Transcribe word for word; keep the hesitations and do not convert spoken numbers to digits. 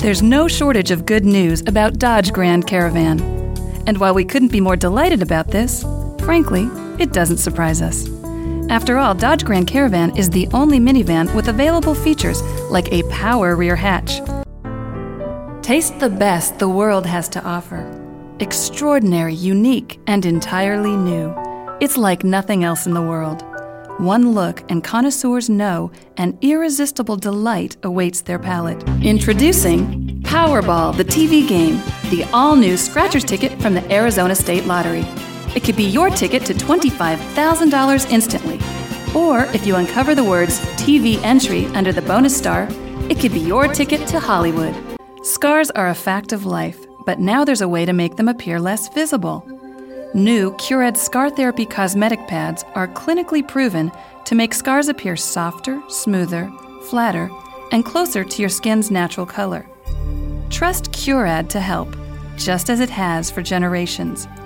There's no shortage of good news about Dodge Grand Caravan. And while we couldn't be more delighted about this, frankly, it doesn't surprise us. After all, Dodge Grand Caravan is the only minivan with available features like a power rear hatch. Taste the best the world has to offer. Extraordinary, unique, and entirely new. It's like nothing else in the world. One look and connoisseurs know an irresistible delight awaits their palate. Introducing Powerball, the T V game, the all-new scratcher's ticket from the Arizona State Lottery. It could be your ticket to twenty-five thousand dollars instantly. Or if you uncover the words T V entry under the bonus star, it could be your ticket to Hollywood. Scars are a fact of life, but now there's a way to make them appear less visible. New Curad Scar Therapy cosmetic pads are clinically proven to make scars appear softer, smoother, flatter, and closer to your skin's natural color. Trust Curad to help, just as it has for generations.